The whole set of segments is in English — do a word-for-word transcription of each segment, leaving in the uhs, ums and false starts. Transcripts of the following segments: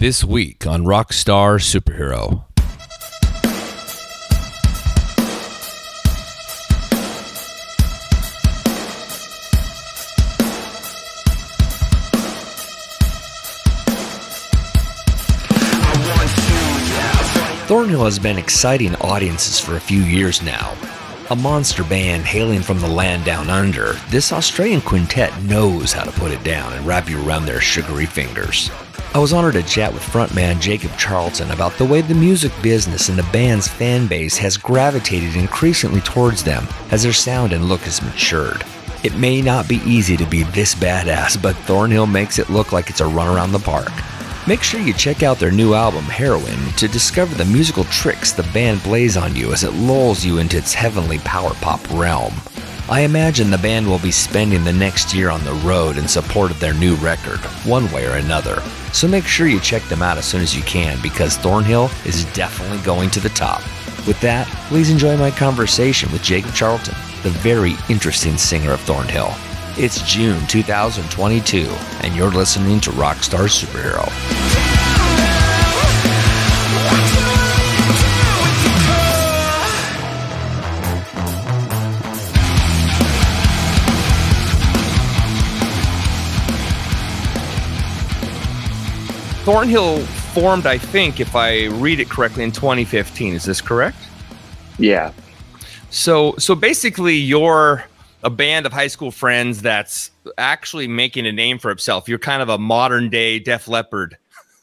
This week on Rockstar Superhero. Thornhill has been exciting audiences for a few years now. A monster band hailing from the land down under, this Australian quintet knows how to put it down and wrap you around their sugary fingers. I was honored to chat with frontman Jacob Charlton about the way the music business and the band's fan base has gravitated increasingly towards them as their sound and look has matured. It may not be easy to be this badass, but Thornhill makes it look like it's a run around the park. Make sure you check out their new album, Heroin, to discover the musical tricks the band plays on you as it lulls you into its heavenly power pop realm. I imagine the band will be spending the next year on the road in support of their new record, one way or another. So make sure you check them out as soon as you can, because Thornhill is definitely going to the top. With that, please enjoy my conversation with Jacob Charlton, the very interesting singer of Thornhill. It's June two thousand twenty-two, and you're listening to Rockstar Superhero. Thornhill formed, I think, if I read it correctly, in twenty fifteen. Is this correct? Yeah. So, so basically, you're a band of high school friends that's actually making a name for itself. You're kind of a modern day Def Leppard.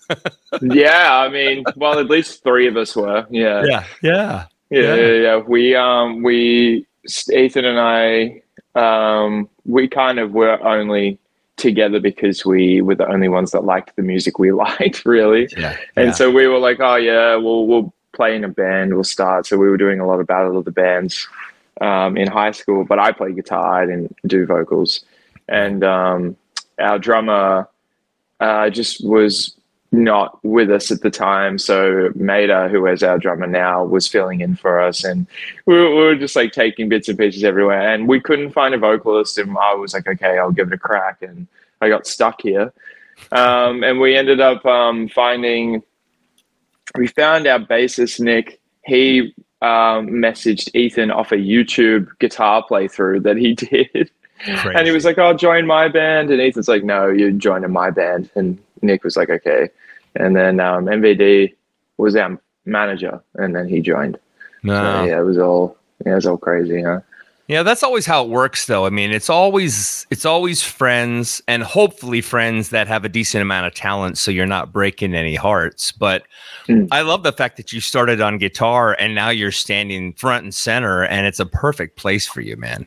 Yeah, I mean, well, at least three of us were. Yeah. Yeah. Yeah. Yeah. Yeah. yeah, yeah. We, um, we, Ethan and I, um, we kind of were only together because we were the only ones that liked the music we liked, really. Yeah. And yeah. so we were like, oh yeah, we'll, we'll play in a band, we'll start. So we were doing a lot of Battle of the Bands um, in high school, but I play guitar, I didn't do vocals. And um, our drummer uh, just was not with us at the time. So Maida, who is our drummer now, was filling in for us. And we were, we were just like taking bits and pieces everywhere. And we couldn't find a vocalist. And I was like, okay, I'll give it a crack. And I got stuck here. Um, and we ended up um, finding, we found our bassist, Nick. He um, messaged Ethan off a YouTube guitar playthrough that he did. Crazy. And he was like, oh, join my band. And Ethan's like, no, you're joining my band. And Nick was like, okay. And then um, M V D was our manager, and then he joined. No. So, yeah, it was all yeah, it was all crazy, huh? Yeah, that's always how it works, though. I mean, it's always it's always friends, and hopefully friends that have a decent amount of talent, so you're not breaking any hearts. But mm. I love the fact that you started on guitar, and now you're standing front and center, and it's a perfect place for you, man.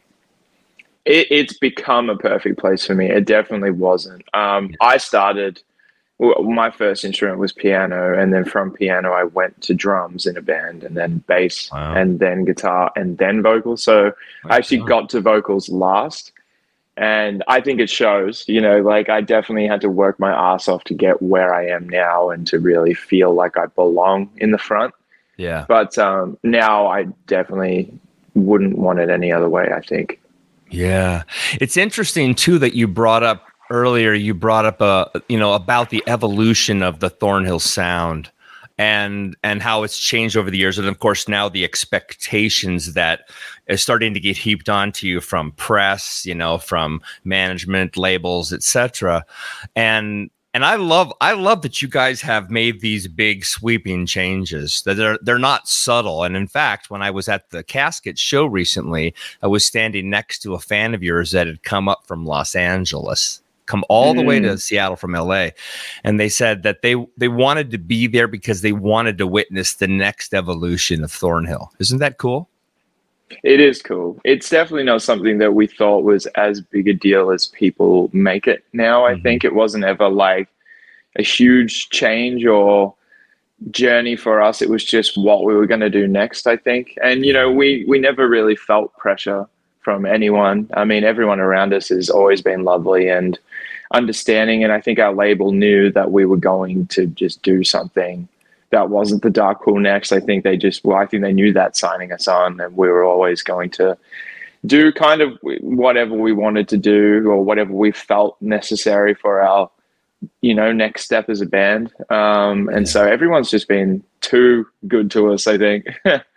It, it's become a perfect place for me. It definitely wasn't. Um, yeah. I started. Well, my first instrument was piano, and then from piano I went to drums in a band, and then bass, wow. and then guitar, and then vocals. So I actually God. got to vocals last, and I think it shows. You know, like I definitely had to work my ass off to get where I am now and to really feel like I belong in the front. Yeah. But um, now I definitely wouldn't want it any other way, I think. Yeah. It's interesting, too, that you brought up earlier, you brought up uh, you know, about the evolution of the Thornhill sound and and how it's changed over the years. And of course, now the expectations that is starting to get heaped onto you from press, you know, from management, labels, et cetera. And and I love I love that you guys have made these big sweeping changes. That they're they're not subtle. And in fact, when I was at the Casket show recently, I was standing next to a fan of yours that had come up from Los Angeles. Come all the way to Seattle from L A, and they said that they they wanted to be there because they wanted to witness the next evolution of Thornhill. Isn't that cool? It is cool. It's definitely not something that we thought was as big a deal as people make it now. I mm-hmm. think it wasn't ever like a huge change or journey for us. It was just what we were going to do next, I think. And, you know, we, we never really felt pressure from anyone. I mean, everyone around us has always been lovely and understanding. And I think our label knew that we were going to just do something that wasn't the Dark Pool next. I think they just, well, I think they knew that signing us on, and we were always going to do kind of whatever we wanted to do or whatever we felt necessary for our you know, next step as a band. Um, and Yeah. so everyone's just been too good to us, I think.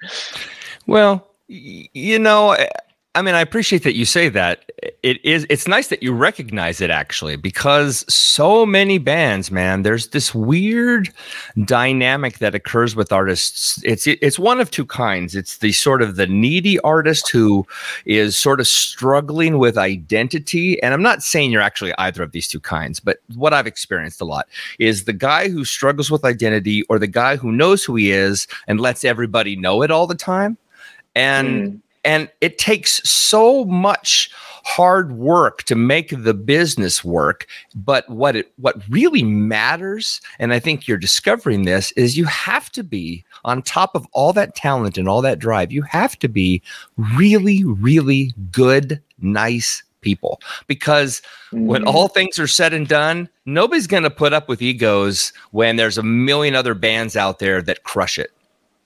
Well, y- you know, I I mean, I appreciate that you say that. It is, it's nice that you recognize it actually, because so many bands, man, there's this weird dynamic that occurs with artists. It's it's one of two kinds. It's the sort of the needy artist who is sort of struggling with identity. And I'm not saying you're actually either of these two kinds, but what I've experienced a lot is the guy who struggles with identity, or the guy who knows who he is and lets everybody know it all the time. And Mm. and it takes so much hard work to make the business work. But what it what really matters, and I think you're discovering this, is you have to be on top of all that talent and all that drive. You have to be really, really good, nice people. Because when Mm. all things are said and done, nobody's going to put up with egos when there's a million other bands out there that crush it.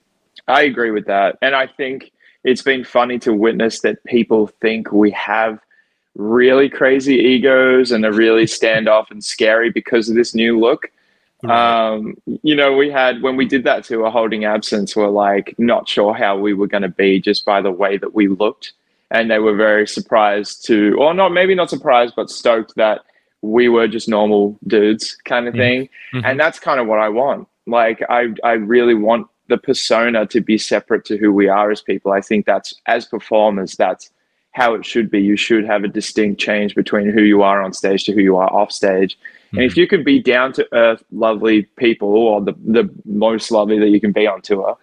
I agree with that. And I think it's been funny to witness that people think we have really crazy egos and are really standoff and scary because of this new look. Right. Um, you know, we had, when we did that tour, Holding Absence, we're like not sure how we were going to be just by the way that we looked. And they were very surprised to, or not, maybe not surprised, but stoked that we were just normal dudes kind of thing. Mm-hmm. And that's kind of what I want. Like, I, I really want the persona to be separate to who we are as people. I think that's, as performers, that's how it should be. You should have a distinct change between who you are on stage to who you are off stage. Mm-hmm. And if you can be down to earth, lovely people, or the, the most lovely that you can be on tour,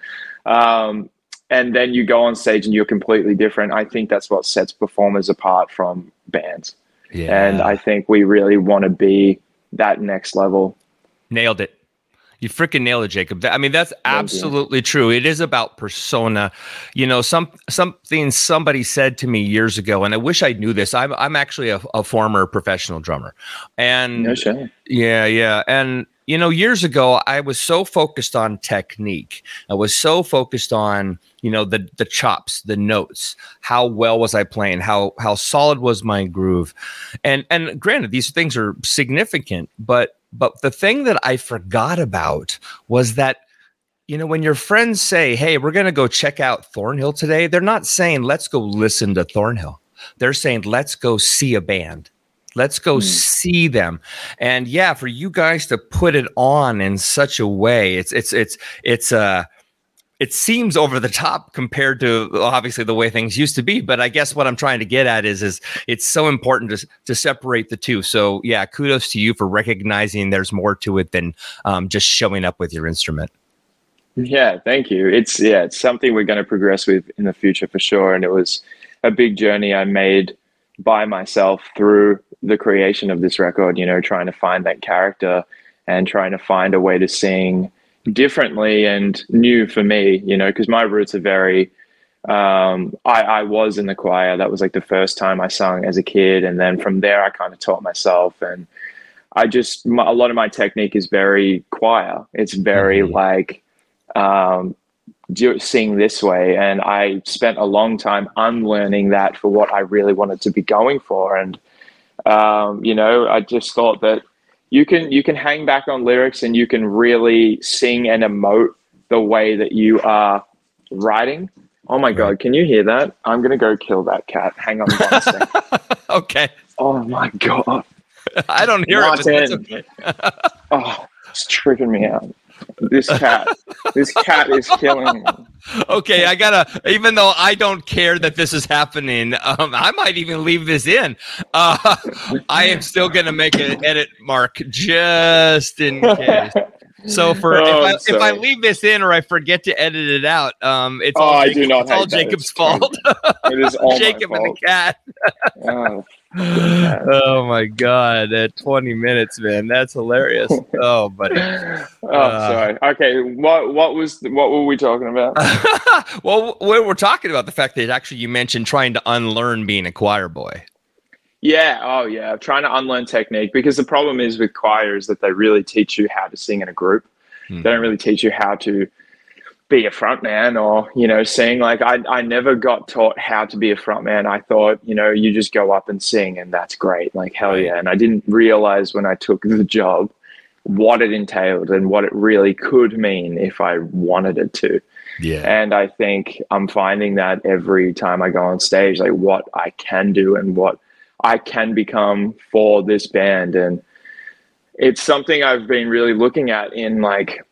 um, and then you go on stage and you're completely different, I think that's what sets performers apart from bands. Yeah. And I think we really want to be that next level. Nailed it. You freaking nailed it, Jacob. I mean, that's absolutely true. It is about persona. You know, some something somebody said to me years ago, and I wish I knew this. I'm I'm actually a, a former professional drummer, and no shame. yeah, yeah, and you know, years ago, I was so focused on technique. I was so focused on, you know, the the chops, the notes. How well was I playing? How how solid was my groove? And and granted, these things are significant, but but the thing that I forgot about was that, you know, when your friends say, "Hey, we're going to go check out Thornhill today," they're not saying, "Let's go listen to Thornhill." They're saying, "Let's go see a band. Let's go mm. see them." And yeah, for you guys to put it on in such a way, it's it's it's it's uh it seems over the top compared to obviously the way things used to be. But I guess what I'm trying to get at is is it's so important to to separate the two. So yeah, kudos to you for recognizing there's more to it than um, just showing up with your instrument. Yeah, thank you. It's yeah, it's something we're going to progress with in the future for sure. And it was a big journey I made by myself through the creation of this record, you know, trying to find that character and trying to find a way to sing differently and new for me, you know, because my roots are very, um, I, I was in the choir. That was like the first time I sung as a kid. And then from there, I kind of taught myself. And I just, my, a lot of my technique is very choir. It's very mm-hmm. like, um, do sing this way. And I spent a long time unlearning that for what I really wanted to be going for. And, um, you know, I just thought that you can, you can hang back on lyrics and you can really sing and emote the way that you are writing. Oh my God. Can you hear that? I'm going to go kill that cat. Hang on one second. Okay. Oh my God. I don't hear Martin. It, but that's okay. Oh, it's tripping me out. This cat, this cat is killing me. Okay, I gotta, even though I don't care that this is happening, um, I might even leave this in. Uh, I am still gonna make an edit mark just in case. So for oh, if, I, if I leave this in or I forget to edit it out, um, it's oh, all, I Jacob, do not it's all Jacob's fault. It is all Jacob my fault. and the cat. Oh. Oh my God! At twenty minutes, man, that's hilarious. Oh, buddy. Oh, uh, sorry. Okay, what what was what were we talking about? Well, we're talking about the fact that actually you mentioned trying to unlearn being a choir boy. Yeah. Oh, yeah. Trying to unlearn technique, because the problem is with choir is that they really teach you how to sing in a group. Mm-hmm. They don't really teach you how to be a front man or, you know, sing. Like I, I never got taught how to be a front man. I thought, you know, you just go up and sing and that's great. Like, hell Right. yeah. And I didn't realize when I took the job what it entailed and what it really could mean if I wanted it to. Yeah. And I think I'm finding that every time I go on stage, like what I can do and what I can become for this band. And it's something I've been really looking at in like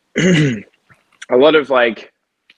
a lot of like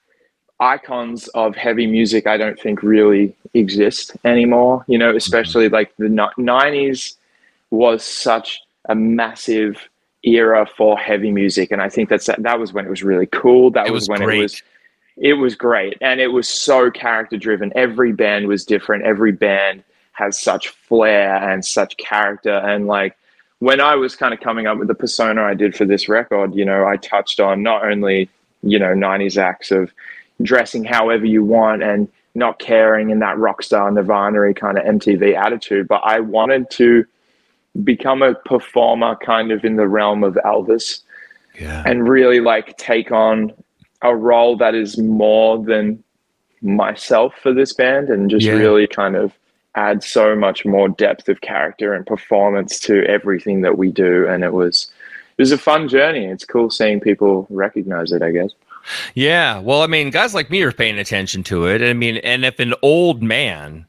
icons of heavy music. I don't think really exist anymore, you know, especially mm-hmm. like the nineties was such a massive era for heavy music. And I think that's, that was when it was really cool. That was, was when great. it was, it was great. And it was so character driven. Every band was different. Every band has such flair and such character. And like, when I was kind of coming up with the persona I did for this record, you know, I touched on not only, you know, nineties acts of dressing however you want and not caring in that rock star Nirvana kind of M T V attitude, but I wanted to become a performer kind of in the realm of Elvis yeah. and really like take on a role that is more than myself for this band and just yeah. really kind of add so much more depth of character and performance to everything that we do. And it was, it was a fun journey. It's cool seeing people recognize it, I guess. Yeah. Well, I mean, guys like me are paying attention to it. I mean, and if an old man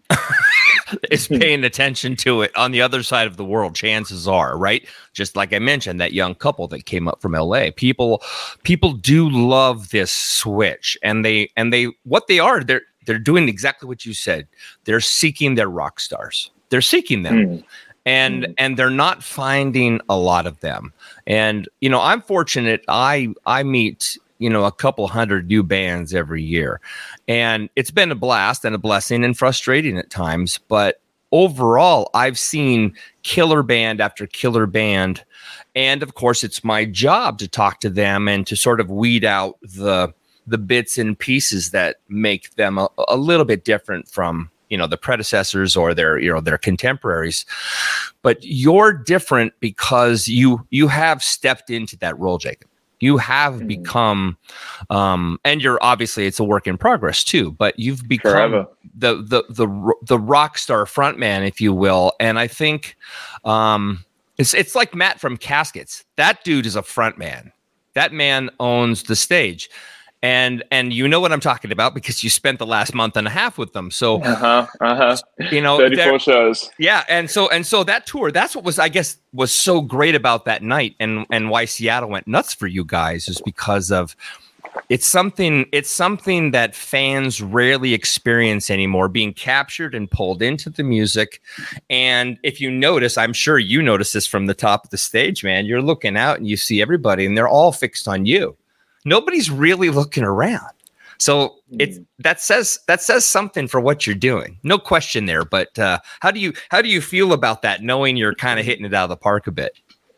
is paying attention to it on the other side of the world, chances are, right? Just like I mentioned, that young couple that came up from L A, people, people do love this switch, and they, and they, what they are, they're, they're doing exactly what you said. They're seeking their rock stars. They're seeking them. Mm. And mm. and they're not finding a lot of them. And, you know, I'm fortunate. I I meet, you know, a couple hundred new bands every year. And it's been a blast and a blessing and frustrating at times. But overall, I've seen killer band after killer band. And of course, it's my job to talk to them and to sort of weed out the the bits and pieces that make them a, a little bit different from, you know, the predecessors or their, you know, their contemporaries. But you're different because you, you have stepped into that role, Jacob. You have mm. become, um, and you're obviously, it's a work in progress too, but you've become Forever. the, the, the, the rock star frontman, if you will. And I think, um, it's, it's like Matt from Caskets. That dude is a frontman. That man owns the stage. And and you know what I'm talking about because you spent the last month and a half with them. So uh-huh, uh-huh. you know, thirty-four shows. Yeah, and so and so that tour, that's what was, I guess, was so great about that night, and and why Seattle went nuts for you guys is because of it's something it's something that fans rarely experience anymore, being captured and pulled into the music. And if you notice, I'm sure you notice this from the top of the stage, man. You're looking out and you see everybody, and they're all fixed on you. Nobody's really looking around. So it's that says that says something for what you're doing. No question there. But uh, how do you how do you feel about that, knowing you're kind of hitting it out of the park a bit?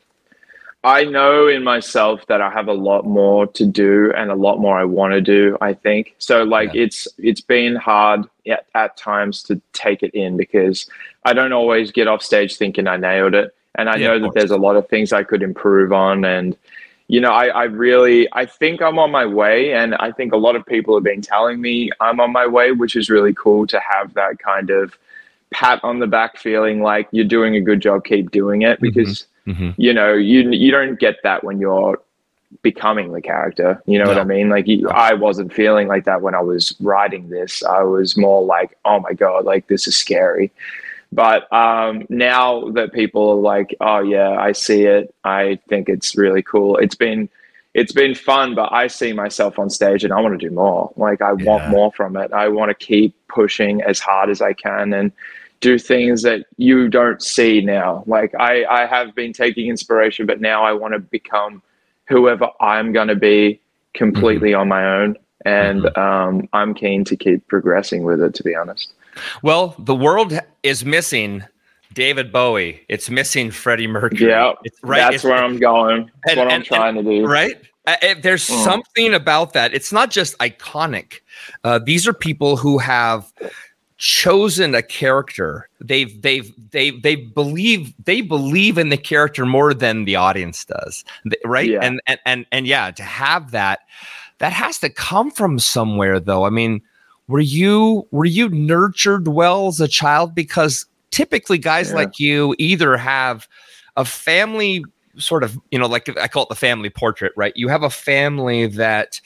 I know in myself that I have a lot more to do and a lot more I want to do, I think. So like yeah. it's it's been hard at, at times to take it in because I don't always get off stage thinking I nailed it. And I yeah, know that there's a lot of things I could improve on. And you know, I, I really, I think I'm on my way, and I think a lot of people have been telling me I'm on my way, which is really cool to have that kind of pat on the back feeling like you're doing a good job, keep doing it, because, mm-hmm. Mm-hmm. you know, you you don't get that when you're becoming the character, you know no. what I mean? Like you, I wasn't feeling like that when I was writing this. I was more like, oh my God, like this is scary. But um, now that people are like, oh yeah, I see it. I think it's really cool. It's been, it's been fun, but I see myself on stage and I want to do more. Like I yeah. want more from it. I want to keep pushing as hard as I can and do things that you don't see now. Like I, I have been taking inspiration, but now I want to become whoever I'm going to be completely mm-hmm. on my own. And mm-hmm. um, I'm keen to keep progressing with it, to be honest. Well, the world is missing David Bowie. It's missing Freddie Mercury. Yeah, it's, right? That's it's, where I'm going. That's and, what I'm and, trying and, to do. Right? Uh, there's mm. something about that. It's not just iconic. Uh, these are people who have chosen a character. They've they've they they believe they believe in the character more than the audience does. Right? Yeah. And and and and yeah, to have that. that has to come from somewhere, though. I mean, were you were you nurtured well as a child? Because typically guys yeah. like you either have a family sort of, you know, like I call it the family portrait, right? You have a family that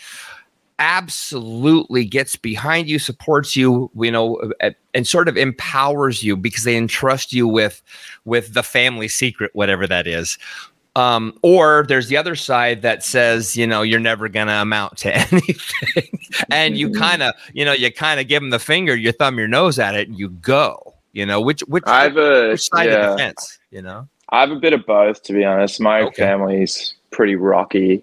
absolutely gets behind you, supports you, you know, and sort of empowers you because they entrust you with with the family secret, whatever that is. Um, or there's the other side that says, you know, you're never going to amount to anything. And you kind of, you know, you kind of give them the finger, you thumb your nose at it and you go, you know, which, which, I have a, which side yeah. of the fence, you know? I have a bit of both, to be honest. My okay. family's pretty rocky,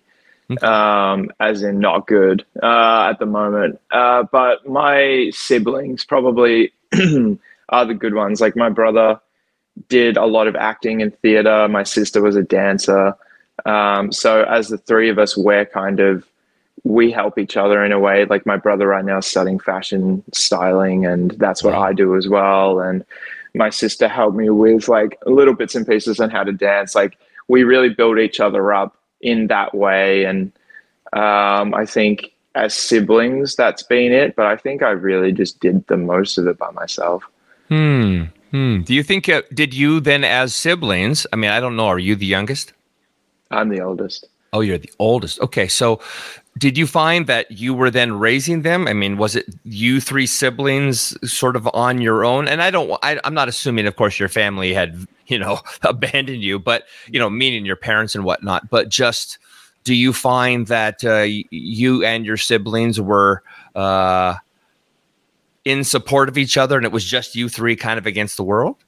um, as in not good uh, at the moment. Uh, but my siblings probably are the good ones. Like my brother did a lot of acting and theater. My sister was a dancer. Um, so as the three of us, we're kind of, we help each other in a way. Like my brother right now is studying fashion styling, and that's what I do as well. And my sister helped me with like little bits and pieces on how to dance. Like we really build each other up in that way. And um, I think as siblings, that's been it. But I think I really just did the most of it by myself. Hmm. Hmm. Do you think, uh, did you then as siblings, I mean, I don't know, are you the youngest? I'm the oldest. Oh, you're the oldest. Okay. So did you find that you were then raising them? I mean, was it you three siblings sort of on your own? And I don't, I, I'm not assuming, of course, your family had, you know, abandoned you, but, you know, meaning your parents and whatnot, but just, do you find that uh, you and your siblings were, uh, in support of each other and it was just you three kind of against the world?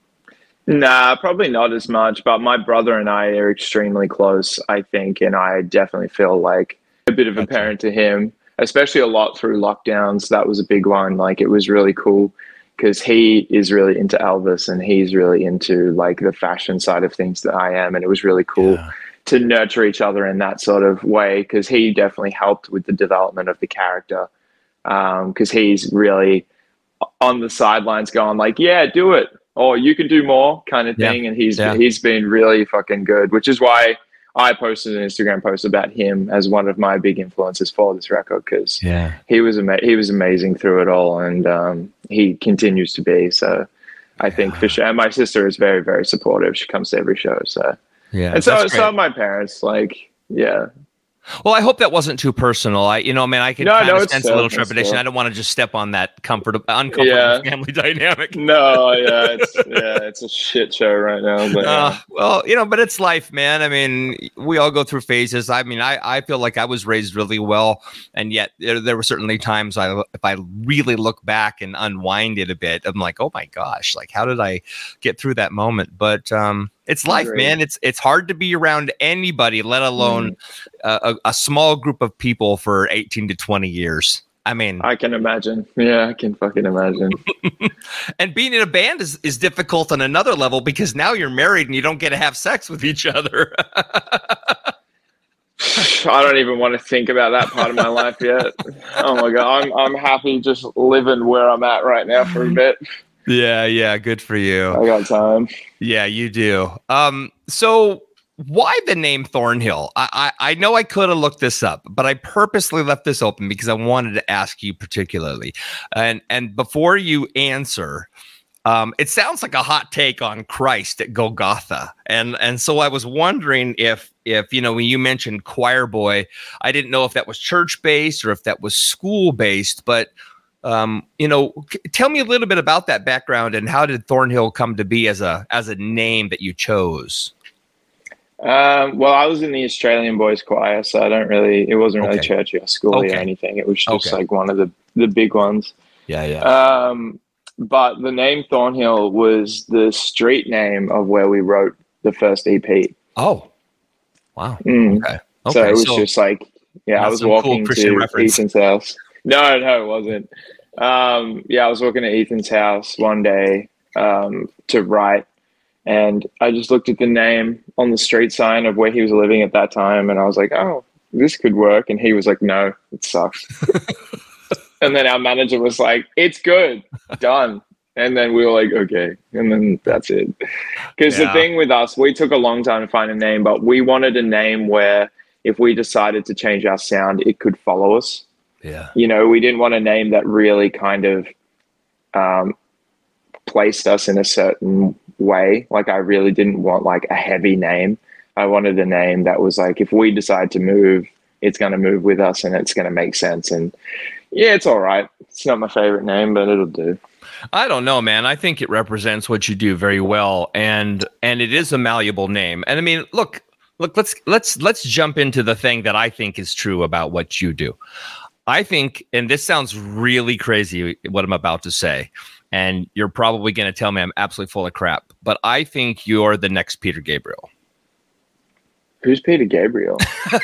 Nah, probably not as much, but my brother and I are extremely close, I think, and I definitely feel like a bit of a parent to him, especially a lot through lockdowns. That was a big one. Like it was really cool because he is really into Elvis and he's really into like the fashion side of things that I am, and it was really cool yeah. to nurture each other in that sort of way because he definitely helped with the development of the character. Because um, he's really on the sidelines going like, yeah, do it. Or you can do more kind of thing. Yeah. And he's yeah. he's been really fucking good, which is why I posted an Instagram post about him as one of my big influences for this record because yeah. he was ama- he was amazing through it all. And um, he continues to be. So I yeah. think for sure. And my sister is very, very supportive. She comes to every show. So yeah, and so, so my parents, like, yeah. Well, I hope that wasn't too personal. I, you know, man, I could no, kind no, of sense still, a little trepidation. Still. I don't want to just step on that comfortable, uncomfortable yeah. family dynamic. No, yeah, it's yeah, it's a shit show right now. But, uh, yeah. Well, you know, but it's life, man. I mean, we all go through phases. I mean, I, I feel like I was raised really well, and yet there, there were certainly times I, if I really look back and unwind it a bit, I'm like, oh my gosh, like how did I get through that moment? But um. It's life, Great. man. It's it's hard to be around anybody, let alone mm. uh, a, a small group of people for eighteen to twenty years. I mean, I can imagine. Yeah, I can fucking imagine. And being in a band is, is difficult on another level because now you're married and you don't get to have sex with each other. I don't even want to think about that part of my life yet. Oh my God. I'm I'm happy just living where I'm at right now for a bit. Yeah, yeah, good for you. I got time. Yeah, you do. Um, so why the name Thornhill? I, I, I know I could have looked this up, but I purposely left this open because I wanted to ask you particularly. And and before you answer, um, it sounds like a hot take on Christ at Golgotha. And and so I was wondering if if you know when you mentioned choir boy, I didn't know if that was church based or if that was school based, but Um, you know, c- tell me a little bit about that background and how did Thornhill come to be as a as a name that you chose? Um, well, I was in the Australian Boys Choir, so I don't really. It wasn't really okay. churchy or schooly okay. or anything. It was just okay. like one of the the big ones. Yeah, yeah. Um, but the name Thornhill was the street name of where we wrote the first E P. Oh, wow. Mm. Okay. okay. So it was so, just like, yeah, I was walking cool to reference. Ethan's house. No, no, it wasn't. Um, yeah, I was walking to Ethan's house one day um, to write, and I just looked at the name on the street sign of where he was living at that time, and I was like, oh, this could work. And he was like, no, it sucks. And then our manager was like, it's good, done. And then we were like, okay. And then that's it. Because yeah. the thing with us, we took a long time to find a name, but we wanted a name where if we decided to change our sound, it could follow us. Yeah. You know, we didn't want a name that really kind of um, placed us in a certain way. Like I really didn't want like a heavy name. I wanted a name that was like, if we decide to move, it's going to move with us and it's going to make sense. And yeah, it's all right. It's not my favorite name, but it'll do. I don't know, man. I think it represents what you do very well, and and it is a malleable name. And I mean, look, look, let's let's let's jump into the thing that I think is true about what you do. I think, and this sounds really crazy, what I'm about to say, and you're probably going to tell me I'm absolutely full of crap, but I think you're the next Peter Gabriel. Who's Peter Gabriel?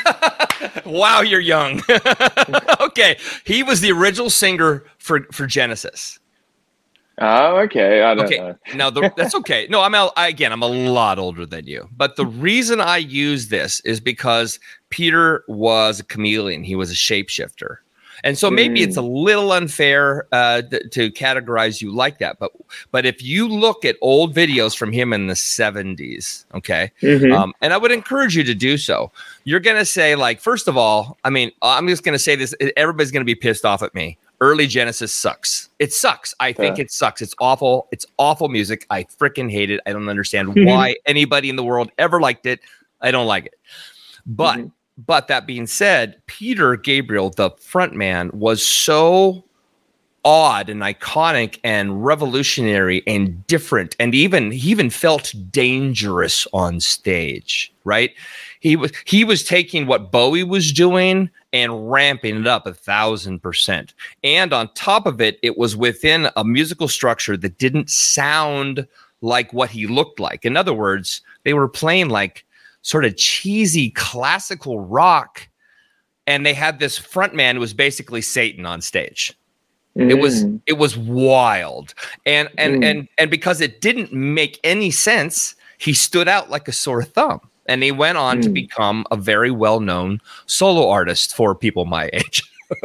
Wow, you're young. Okay, he was the original singer for, for Genesis. Oh, okay. I don't okay. know. Now, the, that's okay. No, I'm a, I, again, I'm a lot older than you. But the reason I use this is because Peter was a chameleon. He was a shapeshifter. And so maybe mm. it's a little unfair uh, th- to categorize you like that. But but if you look at old videos from him in the seventies, okay, mm-hmm. um, and I would encourage you to do so, you're going to say, like, first of all, I mean, I'm just going to say this. Everybody's going to be pissed off at me. Early Genesis sucks. It sucks. I think yeah. it sucks. It's awful. It's awful music. I freaking hate it. I don't understand why anybody in the world ever liked it. I don't like it. But mm-hmm. But that being said, Peter Gabriel, the frontman, was so odd and iconic and revolutionary and different, and even he even felt dangerous on stage. Right? He was he was taking what Bowie was doing and ramping it up a thousand percent. And on top of it, it was within a musical structure that didn't sound like what he looked like. In other words, they were playing like sort of cheesy classical rock, and they had this front man who was basically Satan on stage. Mm. It was it was wild, and and mm. and and because it didn't make any sense, he stood out like a sore thumb, and he went on mm. to become a very well-known solo artist for people my age.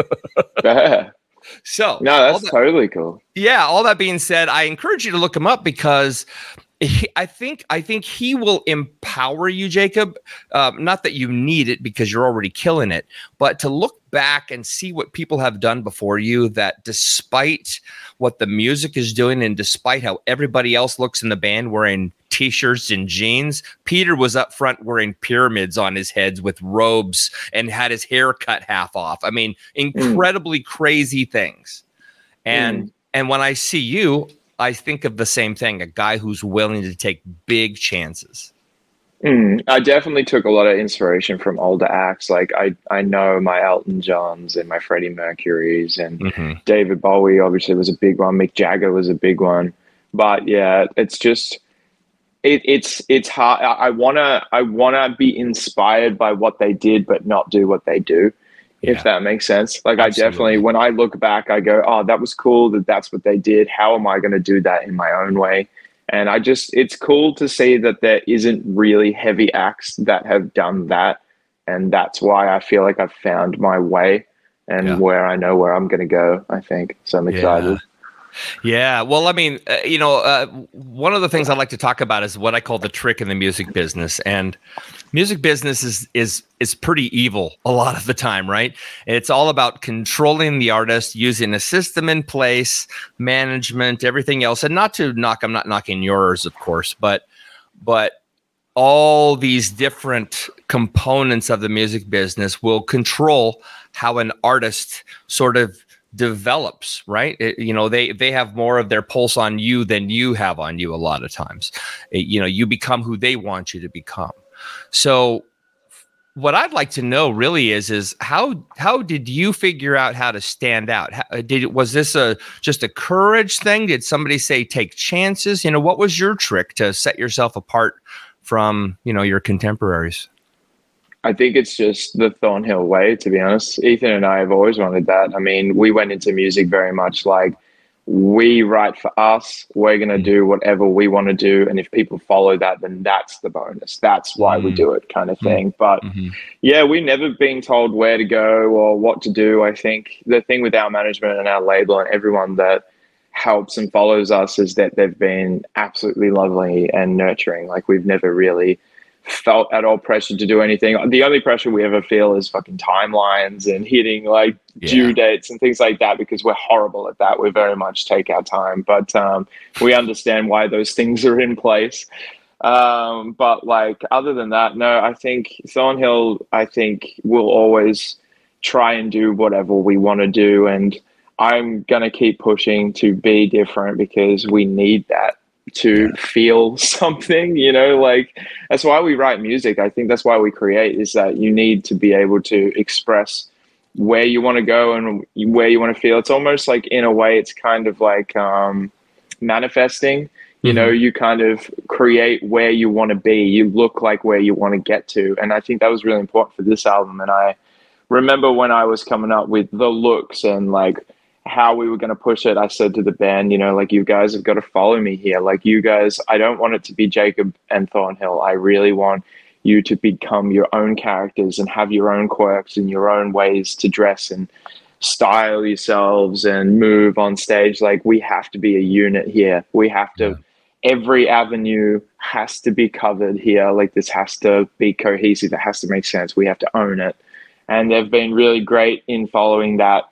So no, that's that, totally cool. Yeah, all that being said, I encourage you to look him up because He, I think I think he will empower you, Jacob. Uh, not that you need it because you're already killing it, but to look back and see what people have done before you, that despite what the music is doing and despite how everybody else looks in the band wearing T-shirts and jeans, Peter was up front wearing pyramids on his heads with robes and had his hair cut half off. I mean, incredibly mm. crazy things. And mm. and when I see you, I think of the same thing, a guy who's willing to take big chances. Mm, I definitely took a lot of inspiration from older acts. Like I, I know my Elton Johns and my Freddie Mercurys and mm-hmm. David Bowie obviously was a big one. Mick Jagger was a big one. But yeah, it's just, it, it's, it's hard. I want to, I want to be inspired by what they did, but not do what they do. Yeah. If that makes sense. Like Absolutely. I definitely, when I look back, I go, oh, that was cool that that's what they did. How am I going to do that in my own way? And I just, it's cool to see that there isn't really heavy acts that have done that. And that's why I feel like I've found my way and yeah. where I know where I'm going to go, I think. So I'm excited. Yeah. Yeah, well, I mean, uh, you know, uh, one of the things I like to talk about is what I call the trick in the music business, and music business is is is pretty evil a lot of the time, right? It's all about controlling the artist, using a system in place, management, everything else, and not to knock. I'm not knocking yours, of course, but but all these different components of the music business will control how an artist sort of develops, right? It, you know, they they have more of their pulse on you than you have on you a lot of times. It, you know, you become who they want you to become. So what I'd like to know really is is how how did you figure out how to stand out? How, did was this a just a courage thing? Did somebody say take chances? You know, what was your trick to set yourself apart from, you know, your contemporaries? I think it's just the Thornhill way, to be honest. Ethan and I have always wanted that. I mean, we went into music very much like we write for us. We're going to do whatever we want to do. And if people follow that, then that's the bonus. That's why mm. we do it kind of thing. Mm. But mm-hmm. yeah, we've never been told where to go or what to do. I think the thing with our management and our label and everyone that helps and follows us is that they've been absolutely lovely and nurturing. Like we've never really felt at all pressured to do anything. The only pressure we ever feel is fucking timelines and hitting like yeah. due dates and things like that, because we're horrible at that. We very much take our time, but um, we understand why those things are in place. Um, but like, other than that, no, I think Thornhill, I think will always try and do whatever we want to do. And I'm going to keep pushing to be different, because we need that to yeah. feel something, you know, like that's why we write music. I think that's why we create, is that you need to be able to express where you want to go and where you want to feel. It's almost like, in a way, it's kind of like um, manifesting, you mm-hmm. know, you kind of create where you want to be. You look like where you want to get to. And I think that was really important for this album. And I remember when I was coming up with the looks and like how we were going to push it, I said to the band, you know, like, you guys have got to follow me here. Like, you guys, I don't want it to be Jacob and Thornhill. I really want you to become your own characters and have your own quirks and your own ways to dress and style yourselves and move on stage. Like, we have to be a unit here. We have to, yeah. every avenue has to be covered here. Like, this has to be cohesive. It has to make sense. We have to own it. And they've been really great in following that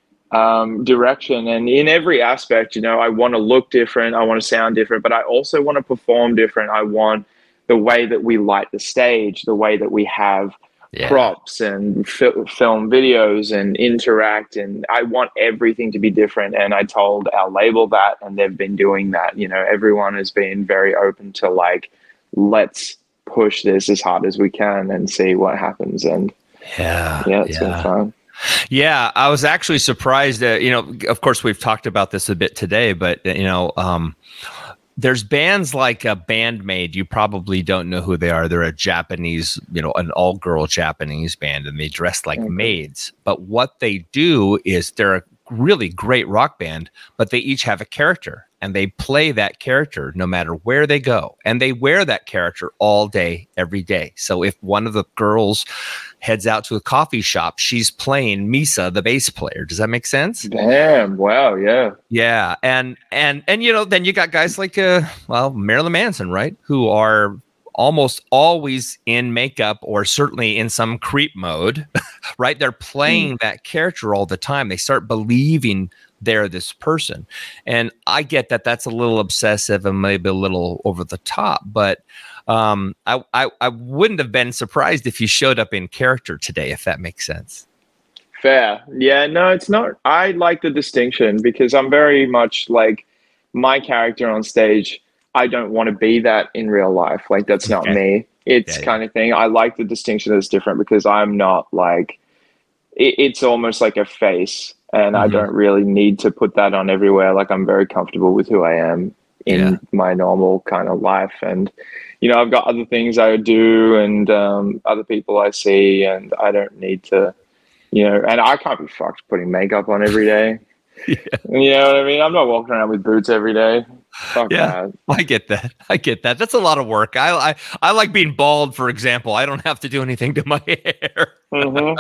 Um, direction. And in every aspect, you know, I want to look different. I want to sound different, but I also want to perform different. I want the way that we light the stage, the way that we have yeah. props and fi- film videos and interact. And I want everything to be different. And I told our label that, and they've been doing that. You know, everyone has been very open to like, let's push this as hard as we can and see what happens. And yeah, yeah, it's yeah. been fun. Yeah, I was actually surprised that, you know, of course, we've talked about this a bit today, but, you know, um, there's bands like a Bandmade. You probably don't know who they are. They're a Japanese, you know, an all-girl Japanese band, and they dress like mm-hmm. maids. But what they do is they're a really great rock band, but they each have a character, and they play that character no matter where they go. And they wear that character all day, every day. So if one of the girls heads out to a coffee shop, she's playing Misa, the bass player. Does that make sense? Damn. Wow. Yeah. Yeah. And, and, and, you know, then you got guys like, uh, well, Marilyn Manson, right? Who are almost always in makeup, or certainly in some creep mode, right? They're playing mm. that character all the time. They start believing they're this person. And I get that that's a little obsessive and maybe a little over the top, but um, I, I, I wouldn't have been surprised if you showed up in character today, if that makes sense. Fair. Yeah, no, it's not. I like the distinction, because I'm very much like, my character on stage, I don't want to be that in real life. Like, that's not okay. me. It's yeah, kind yeah. of thing. I like the distinction that's different, because I'm not like, it, it's almost like a face. And mm-hmm. I don't really need to put that on everywhere. Like, I'm very comfortable with who I am in yeah. my normal kind of life. And, you know, I've got other things I do and um, other people I see, and I don't need to, you know, and I can't be fucked putting makeup on every day. yeah. You know what I mean? I'm not walking around with boots every day. Fuck yeah, that. I get that. I get that. That's a lot of work. I, I, I like being bald, for example. I don't have to do anything to my hair. mm-hmm.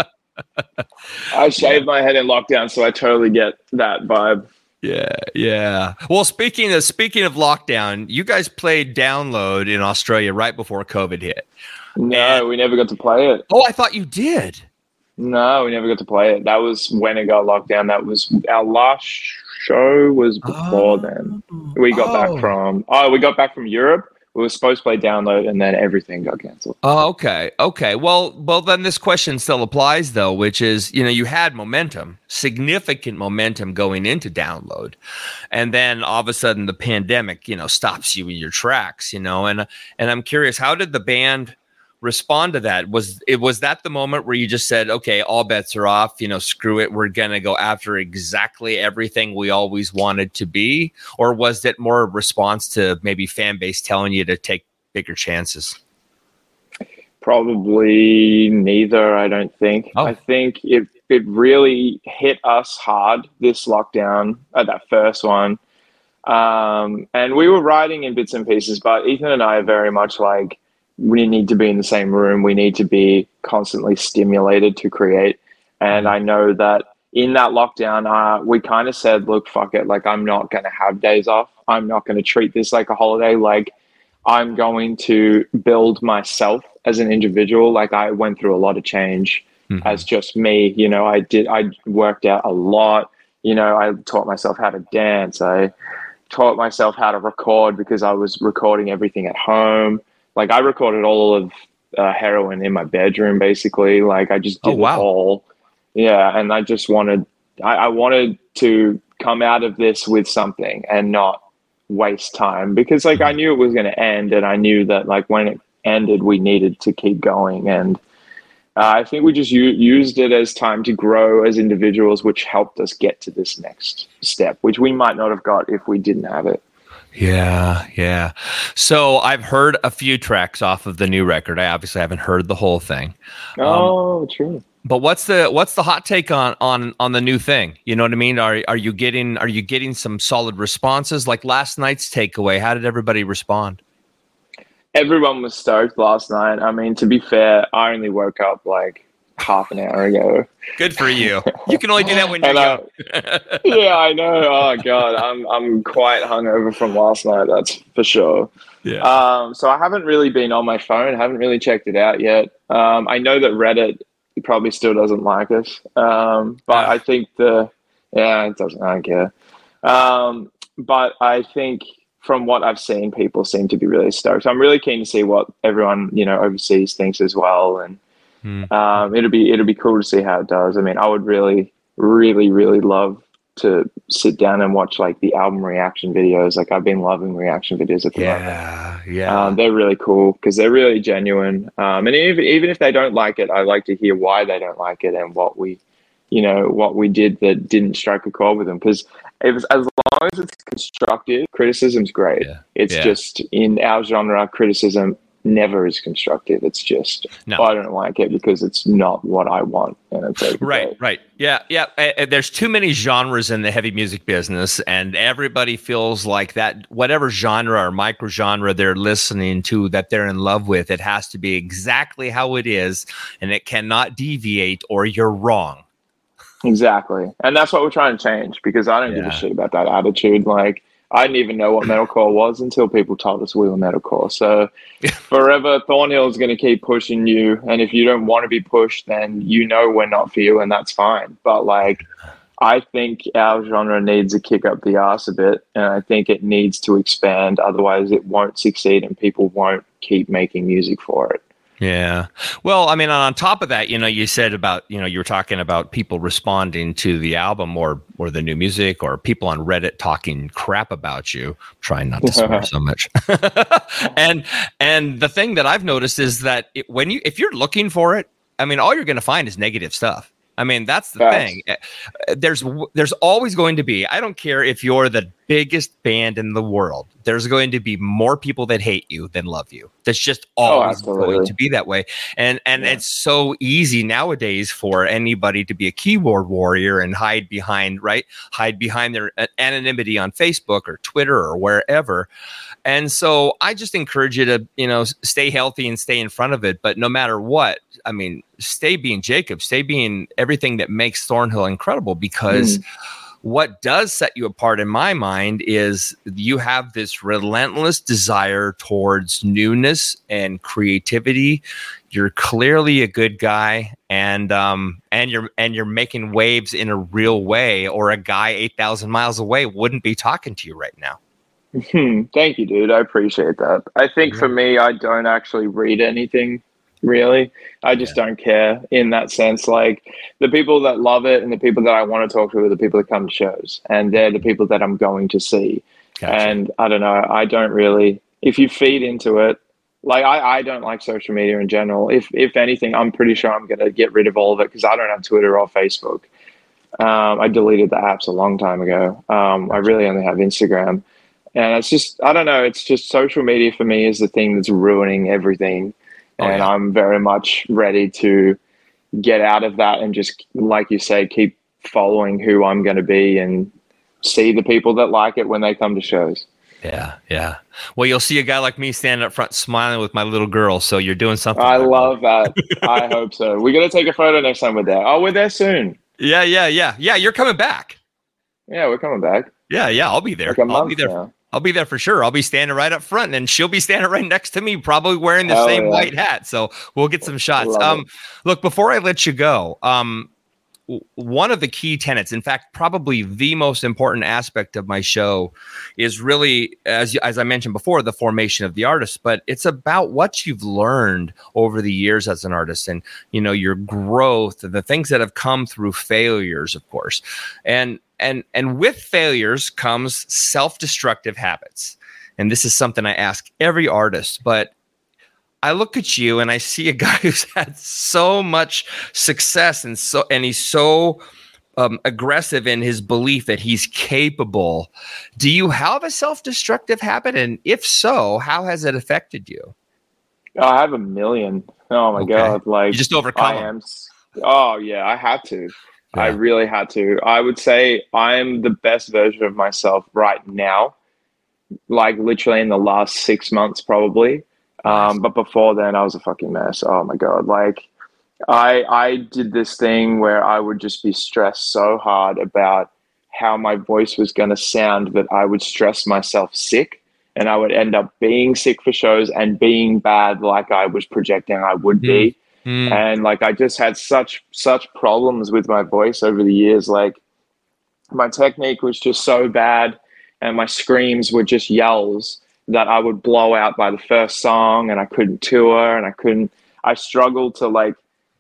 I shaved my head in lockdown, so I totally get that vibe. Yeah, yeah. Well, speaking of speaking of lockdown, you guys played Download in Australia right before COVID hit. No, and, we never got to play it. Oh, I thought you did. No, we never got to play it. That was when it got locked down. That was our last show was before oh. then. We got oh. back from oh, we got back from Europe. We were supposed to play Download, and then everything got canceled. Oh, okay. Okay. Well, well, then this question still applies, though, which is, you know, you had momentum, significant momentum going into Download. And then all of a sudden the pandemic, you know, stops you in your tracks, you know, and, and I'm curious, how did the band respond to that? Was it, was that the moment where you just said, okay, all bets are off, you know, screw it, we're going to go after exactly everything we always wanted to be? Or was it more a response to maybe fan base telling you to take bigger chances? Probably neither, I don't think. Oh. I think it, it really hit us hard, this lockdown, uh, that first one. Um, and we were writing in bits and pieces, but Ethan and I are very much like, we need to be in the same room. We need to be constantly stimulated to create. And I know that in that lockdown, uh, we kind of said, look, fuck it. Like, I'm not going to have days off. I'm not going to treat this like a holiday. Like, I'm going to build myself as an individual. Like I went through a lot of change mm-hmm. as just me. You know, I did, I worked out a lot. You know, I taught myself how to dance. I taught myself how to record because I was recording everything at home. Like I recorded all of uh, Heroin in my bedroom, basically. Like I just did oh, wow. it all. Yeah. And I just wanted, I, I wanted to come out of this with something and not waste time, because like I knew it was going to end, and I knew that like when it ended, we needed to keep going. And uh, I think we just u- used it as time to grow as individuals, which helped us get to this next step, which we might not have got if we didn't have it. Yeah, yeah. So I've heard a few tracks off of the new record. I obviously haven't heard the whole thing. Oh, um, true. But what's the what's the hot take on on on the new thing? You know what I mean? Are are you getting are you getting some solid responses? Like last night's takeaway, how did everybody respond? Everyone was stoked last night. I mean, to be fair, I only woke up like half an hour ago. Good for you. You can only do that when you're young. Yeah, I know. Oh god, I'm I'm quite hungover from last night. That's for sure. Yeah. Um. So I haven't really been on my phone. Haven't really checked it out yet. Um. I know that Reddit probably still doesn't like us. Um. But I think the yeah, it doesn't. I don't care. Um. But I think from what I've seen, people seem to be really stoked. So I'm really keen to see what everyone you know overseas thinks as well, and. Hmm. Um, it'll be it'll be cool to see how it does. I mean, I would really, really, really love to sit down and watch like the album reaction videos. Like I've been loving reaction videos at the yeah, moment. Yeah, yeah. Um, they're really cool because they're really genuine. Um, and even even if they don't like it, I like to hear why they don't like it and what we, you know, what we did that didn't strike a chord with them. Because it was, as long as it's constructive, criticism's great. Yeah. It's yeah. just in our genre, criticism never is constructive. It's just no. I don't like it because it's not what I want. And it's okay. Right, right. Yeah, yeah. Uh, there's too many genres in the heavy music business, and everybody feels like that whatever genre or micro genre they're listening to that they're in love with, it has to be exactly how it is, and it cannot deviate or you're wrong. Exactly. And that's what we're trying to change, because I don't yeah. give a shit about that attitude. Like, I didn't even know what metalcore was until people told us we were metalcore. So forever, Thornhill is going to keep pushing you. And if you don't want to be pushed, then you know we're not for you, and that's fine. But like, I think our genre needs a kick up the arse a bit, and I think it needs to expand. Otherwise, it won't succeed, and people won't keep making music for it. Yeah. Well, I mean, on top of that, you know, you said about, you know, you were talking about people responding to the album or or the new music, or people on Reddit talking crap about you. I'm trying not to swear so much. and and the thing that I've noticed is that it, when you if you're looking for it, I mean, all you're going to find is negative stuff. I mean, that's the Facts. thing. There's there's always going to be, I don't care if you're the biggest band in the world, there's going to be more people that hate you than love you. That's just always oh, going to be that way. And and yeah. it's so easy nowadays for anybody to be a keyboard warrior and hide behind, right? Hide behind their anonymity on Facebook or Twitter or wherever. And so I just encourage you to, you know, stay healthy and stay in front of it. But no matter what, I mean, stay being Jacob, stay being everything that makes Thornhill incredible, because mm. what does set you apart in my mind is you have this relentless desire towards newness and creativity. You're clearly a good guy, and um, and you're and you're making waves in a real way, or a guy eight thousand miles away wouldn't be talking to you right now. Thank you, dude. I appreciate that. I think yeah. for me, I don't actually read anything, really. I just yeah. don't care in that sense. Like, the people that love it and the people that I want to talk to are the people that come to shows, and they're the people that I'm going to see. Gotcha. And I don't know, I don't really, if you feed into it, like I, I don't like social media in general. If if anything, I'm pretty sure I'm going to get rid of all of it, because I don't have Twitter or Facebook. Um, I deleted the apps a long time ago. Um, I really only have Instagram. And it's just, I don't know, it's just social media for me is the thing that's ruining everything. Oh, and yeah. I'm very much ready to get out of that and just, like you say, keep following who I'm going to be and see the people that like it when they come to shows. Yeah, yeah. Well, you'll see a guy like me standing up front smiling with my little girl, so you're doing something. I love that. I hope so. We're going to take a photo next time we're there. Oh, we're there soon. Yeah, yeah, yeah. Yeah, you're coming back. Yeah, we're coming back. Yeah, yeah, I'll be there. Like a I'll month be there. Now. I'll be there for sure. I'll be standing right up front, and she'll be standing right next to me, probably wearing the Hell same yeah. white hat. So we'll get some shots. Love Um, it. look, before I let you go, um, w- one of the key tenets, in fact, probably the most important aspect of my show, is really, as as I mentioned before, the formation of the artist. But it's about what you've learned over the years as an artist, and you know your growth, the things that have come through failures, of course, and and and with failures comes self-destructive habits. And this is something I ask every artist, but I look at you and I see a guy who's had so much success and so and he's so um, aggressive in his belief that he's capable. Do you have a self-destructive habit? And if so, how has it affected you? Oh, I have a million. Oh my Okay. God. Like You just overcome I them. am. s- Oh yeah, I had to. I Yeah. really had to. I would say I'm the best version of myself right now. Like literally in the last six months, probably. Nice. Um, but before then, I was a fucking mess. Oh my God. Like I I did this thing where I would just be stressed so hard about how my voice was going to sound that I would stress myself sick, and I would end up being sick for shows and being bad like I was projecting I would be. Mm. And like I just had such such problems with my voice over the years. Like my technique was just so bad, and my screams were just yells that I would blow out by the first song, and I couldn't tour, and I couldn't. I struggled to like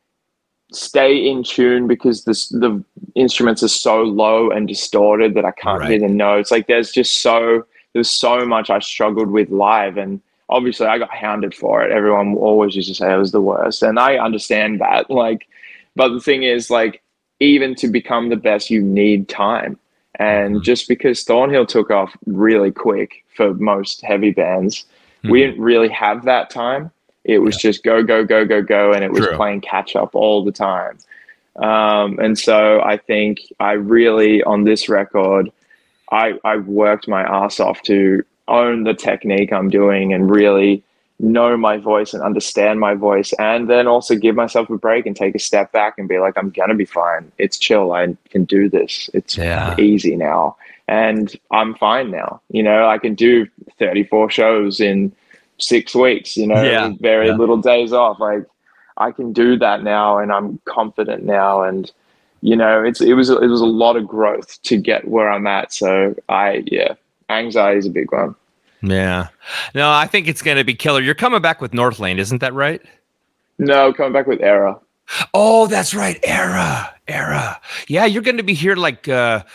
stay in tune because this, the instruments are so low and distorted that I can't Right. hear the notes. Like there's just so there's so much I struggled with live, and obviously I got hounded for it. Everyone always used to say I was the worst, and I understand that. Like, but the thing is, like, even to become the best, you need time. And Mhm. just because Thornhill took off really quick for most heavy bands, we Mhm. didn't really have that time. It was just go, go, go, go, go, and it was True. playing catch up all the time. Um, and so I think I really, on this record, I, I worked my ass off to own the technique I'm doing and really know my voice and understand my voice, and then also give myself a break and take a step back and be like, I'm going to be fine. It's chill. I can do this. It's Yeah. easy now. And I'm fine now. You know, I can do thirty-four shows in six weeks, you know, Yeah. with very Yeah. little days off. Like I can do that now, and I'm confident now. And, you know, it's, it was, it was a lot of growth to get where I'm at. So I, yeah, anxiety is a big one. Yeah. No, I think it's going to be killer. You're coming back with Northlane, isn't that right? No, coming back with Era. Oh, that's right. Era. Era. Yeah, you're going to be here like uh,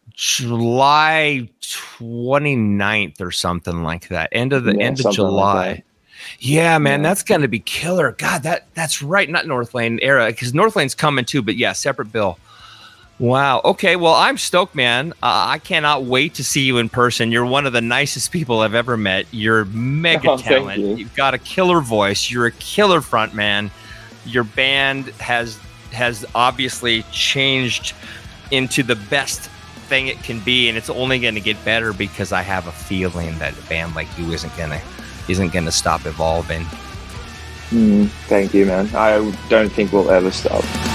July twenty-ninth or something like that. End of the Yeah, end of something July. like that. Yeah, man, Yeah. that's going to be killer. God, that that's right. Not Northlane, Era, because Northlane's coming too. But yeah, separate bill. Wow. Okay. Well, I'm stoked, man. Uh, I cannot wait to see you in person. You're one of the nicest people I've ever met. You're mega Oh, thank talent. you. You've got a killer voice. You're a killer front man. Your band has has obviously changed into the best thing it can be, and it's only going to get better because I have a feeling that a band like you isn't gonna isn't gonna stop evolving. Mm, thank you, man. I don't think we'll ever stop.